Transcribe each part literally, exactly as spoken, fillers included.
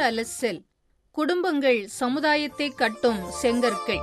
அலசல். குடும்பங்கள் சமுதாயத்தை கட்டும் செங்கற்கள்.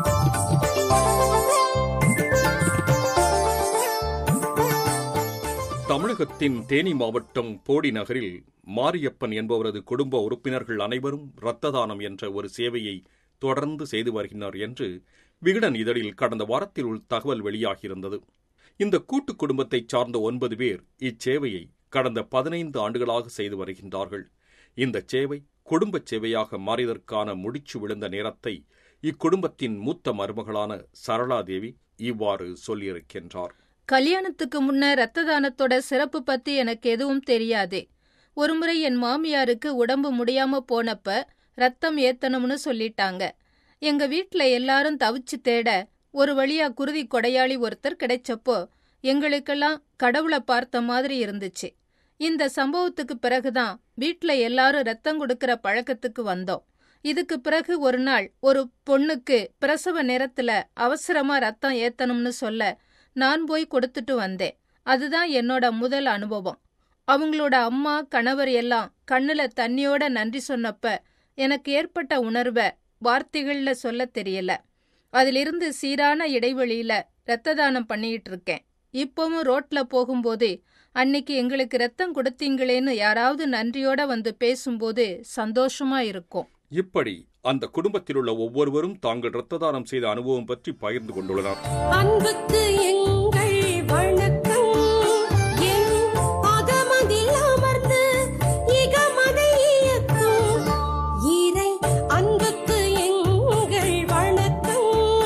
தமிழகத்தின் தேனி மாவட்டம் போடி நகரில் மாரியப்பன் என்பவரது குடும்ப உறுப்பினர்கள் அனைவரும் இரத்த தானம் என்ற ஒரு சேவையை தொடர்ந்து செய்து வருகின்றனர் என்று விகடன் இதழில் கடந்த வாரத்தில் உள்ள தகவல் வெளியாகியிருந்தது. இந்த கூட்டு குடும்பத்தைச் சார்ந்த ஒன்பது பேர் இச்சேவையை கடந்த பதினைந்து ஆண்டுகளாக செய்து வருகின்றார்கள். இந்த சேவை குடும்பச் சேவையாக மாறியதற்கான முடிச்சு விழுந்த நேரத்தை இக்குடும்பத்தின் மூத்த மருமகளான சரளாதேவி இவ்வாறு சொல்லியிருக்கின்றார். கல்யாணத்துக்கு முன்ன இரத்த தானத்தோட சிறப்பு பத்தி எனக்கு எதுவும் தெரியாது. ஒருமுறை என் மாமியாருக்கு உடம்பு முடியாம போனப்ப ரத்தம் ஏத்தணும்னு சொல்லிட்டாங்க. எங்க வீட்ல எல்லாரும் தவிச்சு தேட ஒரு வழியா குருதி கொடையாளி ஒருத்தர் கிடைச்சப்போ எங்களுக்கெல்லாம் கடவுளை பார்த்த மாதிரி இருந்துச்சு. இந்த சம்பவத்துக்கு பிறகுதான் வீட்ல எல்லாரும் ரத்தம் கொடுக்கிற பழக்கத்துக்கு வந்தோம். இதுக்கு பிறகு ஒரு நாள் ஒரு பொண்ணுக்கு பிரசவ நேரத்துல அவசரமா ரத்தம் ஏத்தணும்னு சொல்ல நான் போய் கொடுத்துட்டு வந்தேன். அதுதான் என்னோட முதல் அனுபவம். அவங்களோட அம்மா கணவர் எல்லாம் கண்ணுல தண்ணியோட நன்றி சொன்னப்ப எனக்கு ஏற்பட்ட உணர்வை வார்த்தைகள்ல சொல்ல தெரியல. அதிலிருந்து சீரான இடைவெளியில இரத்த தானம் பண்ணிட்டு இருக்கேன். இப்பவும் ரோட்ல போகும்போது அன்னைக்கு எங்களுக்கு ரத்தம் கொடுத்தீங்களேன்னு யாராவது நன்றியோட வந்து பேசும்போது சந்தோஷமா இருக்கும். இப்படி அந்த குடும்பத்தில் உள்ள ஒவ்வொருவரும் தாங்கள் இரத்த தானம் செய்த அனுபவம் பற்றி பகிர்ந்து கொண்டுள்ளனர். அன்புக்கு எங்கள் வணக்கம், என் அகமதில் அமர்ந்து இகமதை இயக்கும் இறை அன்புக்கு எங்கள் வணக்கம்.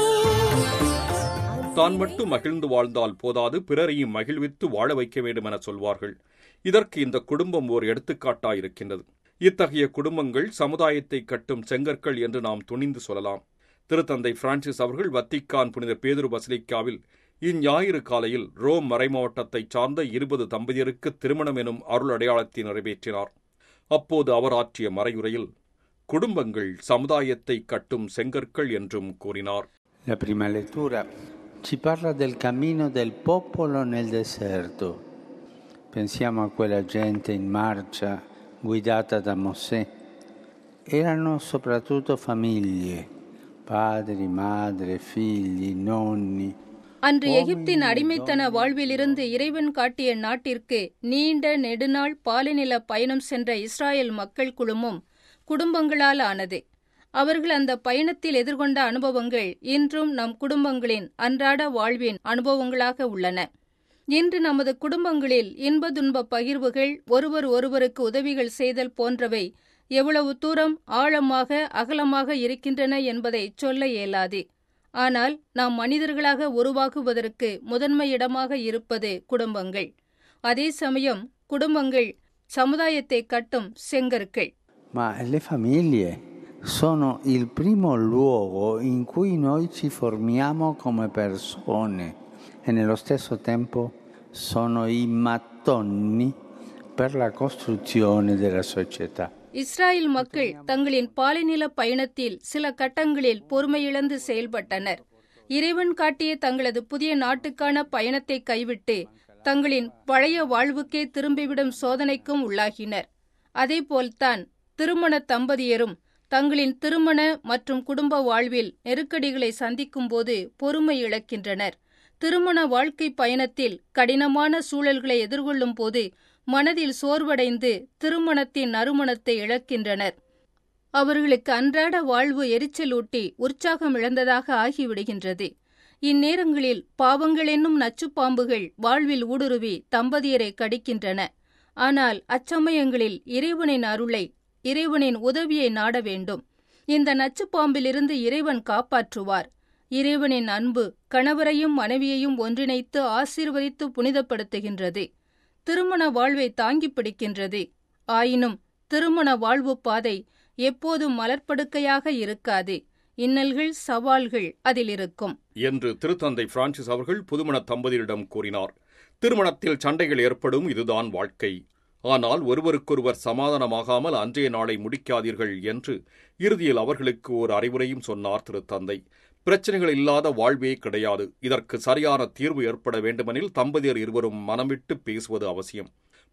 தான் மட்டும் மகிழ்ந்து வாழ்ந்தால் போதாது, பிறரையும் மகிழ்வித்து வாழ வைக்க வேண்டும் என சொல்வார்கள். இதற்கு இந்த குடும்பம் ஓர் எடுத்துக்காட்டாயிருக்கின்றது. இத்தகைய குடும்பங்கள் சமுதாயத்தை கட்டும் செங்கற்கள் என்று நாம் துணிந்து சொல்லலாம். திருத்தந்தை பிரான்சிஸ் அவர்கள் வத்திக்கான் புனித பேதுரு பசிலிக்காவில் இஞ்ஞாயிறு காலையில் ரோம் மறைமாவட்டத்தைச் சார்ந்த இருபது தம்பதியருக்கு திருமணம் எனும் அருள் அடையாளத்தை நிறைவேற்றினார். அப்போது அவர் ஆற்றிய மறையுரையில் குடும்பங்கள் சமுதாயத்தை கட்டும் செங்கற்கள் என்றும் கூறினார். La prima lettura ci parla del cammino del popolo nel deserto. Pensiamo a quella gente in marcia guidata da Mosè. Erano soprattutto famiglie, padri, madre, figli, nonni. அன்று எகிப்தின் அடிமைத்தன வாழ்விலிருந்து இறைவன் காட்டிய நாட்டிற்கு நீண்ட நெடுநாள் பாலைநில பயணம் சென்ற இஸ்ராயேல் மக்கள் குழுமம் குடும்பங்களால் ஆனது. அவர்கள் அந்த பயணத்தில் எதிர்கொண்ட அனுபவங்கள் இன்றும் நம் குடும்பங்களின் அன்றாட வாழ்வின் அனுபவங்களாக உள்ளன. இன்று நமது குடும்பங்களில் இன்ப துன்ப பகிர்வுகள், ஒருவர் ஒருவருக்கு உதவிகள் செய்தல் போன்றவை எவ்வளவு தூரம் ஆழமாக அகலமாக இருக்கின்றன என்பதை சொல்ல இயலாது. ஆனால் நாம் மனிதர்களாக உருவாகுவதற்கு முதன்மை இடமாக இருப்பது குடும்பங்கள். அதே சமயம் குடும்பங்கள் சமுதாயத்தை கட்டும் செங்கற்கள். Ma le famiglie sono il primo luogo in cui noi ci formiamo come persone e nello stesso tempo sono i mattoni per la costruzione della società. Israel மக்கள் தங்களின் பாலைநில பயணத்தில் சில கட்டங்களில் பொறுமையிழந்து செயல்பட்டனர். இறைவன் காட்டிய தங்களது புதிய நாட்டுக்கான பயணத்தை கைவிட்டு தங்களின் பழைய வாழ்வுக்கே திரும்பிவிடும் சோதனைக்கும் உள்ளாகினர். அதேபோல்தான் திருமண தம்பதியரும் தங்களின் திருமண மற்றும் குடும்ப வாழ்வில் நெருக்கடிகளை சந்திக்கும் போது பொறுமை இழக்கின்றனர். திருமண வாழ்க்கை பயணத்தில் கடினமான சூழல்களை எதிர்கொள்ளும் போது மனதில் சோர்வடைந்து திருமணத்தின் நறுமணத்தை இழக்கின்றனர். அவர்களுக்கு அன்றாட வாழ்வு எரிச்சலூட்டி உற்சாகம் இழந்ததாக ஆகிவிடுகின்றது. இந்நேரங்களில் பாவங்கள் என்னும் நச்சுப்பாம்புகள் வாழ்வில் ஊடுருவி தம்பதியரை கடிக்கின்றன. ஆனால் அச்சமயங்களில் இறைவனின் அருளை, இறைவனின் உதவியை நாட வேண்டும். இந்த நச்சுப்பாம்பிலிருந்து இறைவன் காப்பாற்றுவார். இறைவனின் அன்பு கணவரையும் மனைவியையும் ஒன்றிணைத்து ஆசீர்வதித்து புனிதப்படுத்துகின்றது. திருமண வாழ்வை தாங்கி பிடிக்கின்றது. ஆயினும் திருமண வாழ்வு பாதை எப்போதும் மலர்ப்படுக்கையாக இருக்காது. இன்னல்கள், சவால்கள் அதில் இருக்கும் என்று திருத்தந்தை பிரான்சிஸ் அவர்கள் புதுமண தம்பதியரிடம் கூறினார். திருமணத்தில் சண்டைகள் ஏற்படும், இதுதான் வாழ்க்கை. ஆனால் ஒருவருக்கொருவர் சமாதானமாகாமல் அன்றைய நாளை முடிக்காதீர்கள் என்று இறுதியில் அவர்களுக்கு ஒரு அறிவுரையும் சொன்னார் திருத்தந்தை. பிரச்சனைகள் இல்லாத வாழ்வே கிடையாது. இதற்கு சரியான தீர்வு ஏற்பட வேண்டுமெனில் தம்பதியர் இருவரும் மனமிட்டு பேசுவது அவசியம்.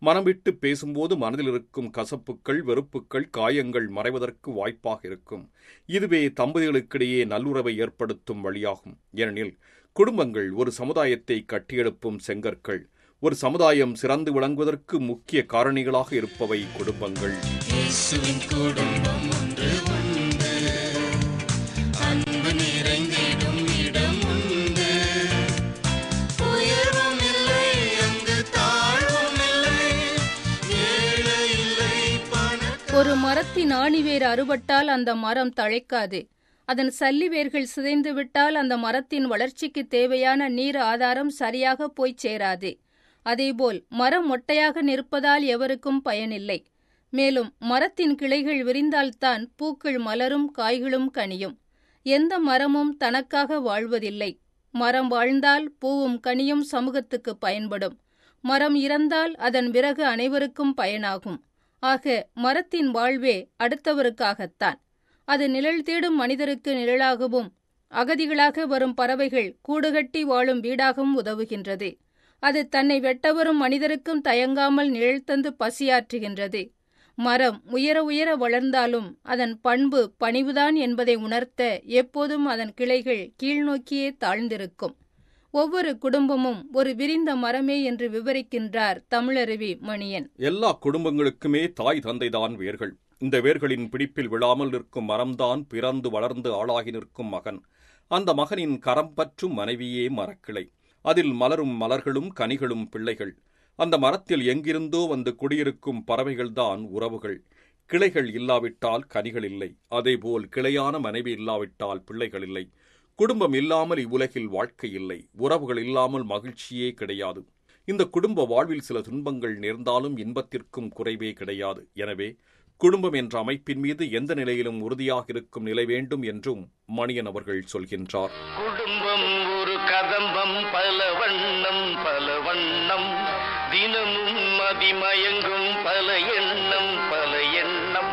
மனம் விட்டு பேசும்போது மனதில் இருக்கும் கசப்புக்கள், வெறுப்புக்கள், காயங்கள் மறைவதற்கு வாய்ப்பாக இருக்கும். இதுவே தம்பதிகளுக்கிடையே நல்லுறவை ஏற்படுத்தும் வழியாகும். ஏனெனில் குடும்பங்கள் ஒரு சமுதாயத்தை கட்டியெழுப்பும் செங்கற்கள். ஒரு சமுதாயம் சிறந்து விளங்குவதற்கு முக்கிய காரணிகளாக இருப்பவை குடும்பங்கள். குடும்பம் ஒன்று உண்டு, அன்பு நிறைந்திடும் இடம் உண்டு, உயர்வும் இல்லை அங்கு தாழ்வும் இல்லை, ஏழை இல்லை பணக்காரன். ஒரு மரத்தின் ஆணிவேர் அறுபட்டால் அந்த மரம் தழைக்காது. அதன் சல்லி வேர்கள் சிதைந்துவிட்டால் அந்த மரத்தின் வளர்ச்சிக்கு தேவையான நீர் ஆதாரம் சரியாக போய் சேராது. அதேபோல் மரம் மொட்டையாக நிற்பதால் எவருக்கும் பயனில்லை. மேலும் மரத்தின் கிளைகள் விரிந்தால்தான் பூக்கள் மலரும், காய்களும் கனியும். எந்த மரமும் தனக்காக வாழ்வதில்லை. மரம் வாழ்ந்தால் பூவும் கனியும் சமூகத்துக்கு பயன்படும். மரம் இறந்தால் அதன் விறகு அனைவருக்கும் பயனாகும். ஆக மரத்தின் வாழ்வே அடுத்தவருக்காகத்தான். அது நிழல் தேடும் மனிதருக்கு நிழலாகவும், அகதிகளாக வரும் பறவைகள் கூடுகட்டி வாழும் வீடாகவும் உதவுகின்றது. அது தன்னை வெட்டவரும் மனிதருக்கும் தயங்காமல் நிழல் தந்து பசியாற்றுகின்றது. மரம் உயர உயர வளர்ந்தாலும் அதன் பண்பு பணிவுதான் என்பதை உணர்த்த எப்போதும் அதன் கிளைகள் கீழ்நோக்கியே தாழ்ந்திருக்கும். ஒவ்வொரு குடும்பமும் ஒரு விரிந்த மரமே என்று விவரிக்கின்றார் தமிழருவி மணியன். எல்லா குடும்பங்களுக்குமே தாய் தந்தைதான் வேர்கள். இந்த வேர்களின் பிடிப்பில் விழாமல் நிற்கும் மரம்தான் பிறந்து வளர்ந்து ஆளாகி நிற்கும் மகன். அந்த மகனின் கரம் பற்றும் மனைவியே மரக்கிளை. அதில் மலரும் மலர்களும் கனிகளும் பிள்ளைகள். அந்த மரத்தில் எங்கிருந்தோ வந்து குடியிருக்கும் பறவைகள்தான் உறவுகள். கிளைகள் இல்லாவிட்டால் கனிகள் இல்லை. அதேபோல் கிளையான மனைவி இல்லாவிட்டால் பிள்ளைகள் இல்லை. குடும்பம் இல்லாமல் இவ்வுலகில் வாழ்க்கை இல்லை. உறவுகள் இல்லாமல் மகிழ்ச்சியே கிடையாது. இந்த குடும்ப வாழ்வில் சில துன்பங்கள் நேர்ந்தாலும் இன்பத்திற்கும் குறைவே கிடையாது. எனவே குடும்பம் என்ற அமைப்பின் மீது எந்த நிலையிலும் உறுதியாக இருக்கும் நிலை வேண்டும் என்றும் மணியன் அவர்கள் சொல்கின்றார். குடும்பம் ஒரு கதம்பம், பல வண்ணம் பல வண்ணம், தினமும் மதிமயங்கும் பல எண்ணம் பல எண்ணம்.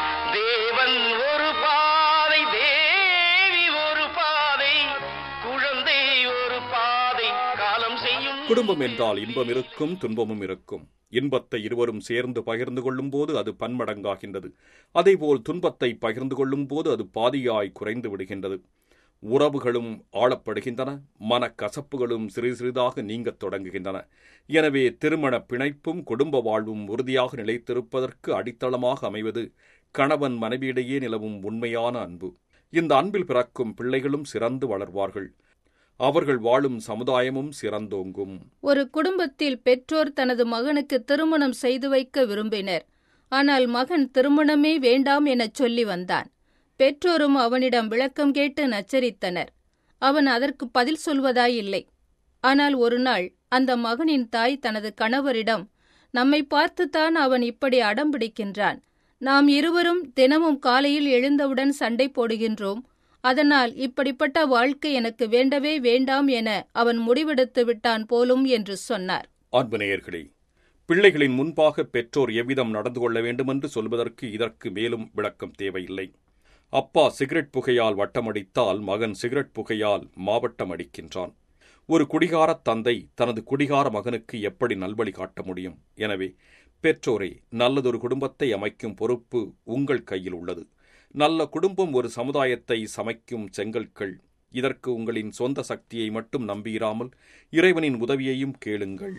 தேவன் ஒரு பாதை, தேவி ஒரு பாதை, குழந்தை ஒரு பாதை, காலம் செய்யும். குடும்பம் என்றால் இன்பம் இருக்கும், துன்பமும் இருக்கும். இன்பத்தை இருவரும் சேர்ந்து பகிர்ந்து கொள்ளும் போது அது பன்மடங்காகின்றது. அதேபோல் துன்பத்தை பகிர்ந்து கொள்ளும் போது அது பாதியாய் குறைந்து விடுகின்றது. உறவுகளும் ஆளப்படுகின்றன. மனக்கசப்புகளும் சிறிது சிறிதாக நீங்கத் தொடங்குகின்றன. எனவே திருமண பிணைப்பும் குடும்ப வாழ்வும் உறுதியாக நிலைத்திருப்பதற்கு அடித்தளமாக அமைவது கணவன் மனைவியிடையே நிலவும் உண்மையான அன்பு. இந்த அன்பில் பிறக்கும் பிள்ளைகளும் சிறந்து வளர்வார்கள். அவர்கள் வாழும் சமுதாயமும் சிறந்தோங்கும். ஒரு குடும்பத்தில் பெற்றோர் தனது மகனுக்கு திருமணம் செய்து வைக்க விரும்பினர். ஆனால் மகன் திருமணமே வேண்டாம் எனச் சொல்லி வந்தான். பெற்றோரும் அவனிடம் விளக்கம் கேட்டு நச்சரித்தனர். அவன் அதற்கு பதில் சொல்வதாயில்லை. ஆனால் ஒரு நாள் அந்த மகனின் தாய் தனது கணவரிடம், நம்மை பார்த்துத்தான் அவன் இப்படி அடம்பிடிக்கின்றான். நாம் இருவரும் தினமும் காலையில் எழுந்தவுடன் சண்டை போடுகின்றோம். அதனால் இப்படிப்பட்ட வாழ்க்கை எனக்கு வேண்டவே வேண்டாம் என அவன் முடிவெடுத்து விட்டான் போலும் என்று சொன்னார். அன்பு நேயர்களே, பிள்ளைகளின் முன்பாக பெற்றோர் எவ்விதம் நடந்து கொள்ள வேண்டுமென்று சொல்வதற்கு இதற்கு மேலும் விளக்கம் தேவையில்லை. அப்பா சிகரெட் புகையால் வட்டமடித்தால் மகன் சிகரெட் புகையால் மாவட்டம் அடிக்கின்றான். ஒரு குடிகாரத் தந்தை தனது குடிகார மகனுக்கு எப்படி நல்வழி காட்ட முடியும்? எனவே பெற்றோரே, நல்லதொரு குடும்பத்தை அமைக்கும் பொறுப்பு உங்கள் கையில் உள்ளது. நல்ல குடும்பம் ஒரு சமுதாயத்தை சமைக்கும் செங்கற்கள். இதற்கு உங்களின் சொந்த சக்தியை மட்டும் நம்பியிராமல் இறைவனின் உதவியையும் கேளுங்கள்.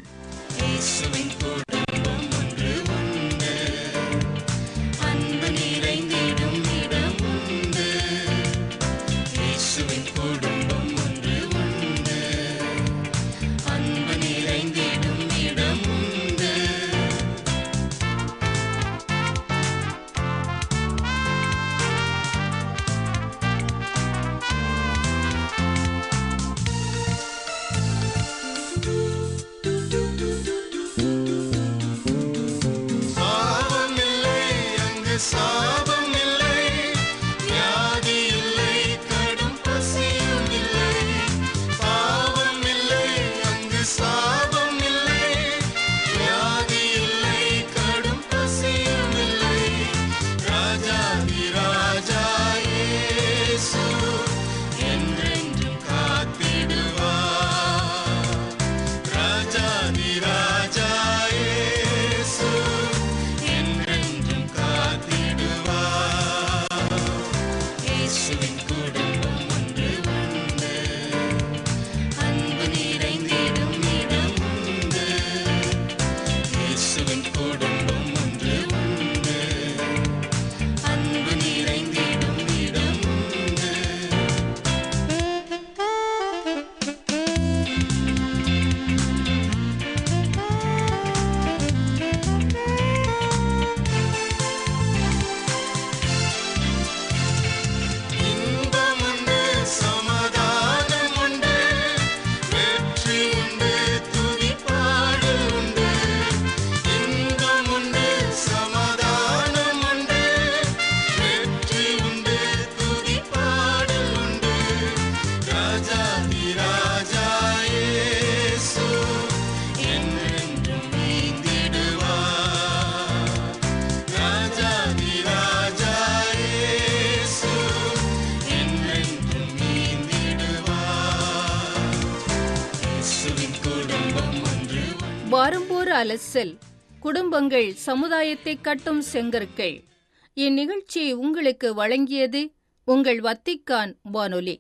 வாரம்போர் அலசல், குடும்பங்கள் சமுதாயத்தை கட்டும் செங்கற்கள். இந்நிகழ்ச்சியை உங்களுக்கு வழங்கியது உங்கள் வத்திக்கான் வானொலி.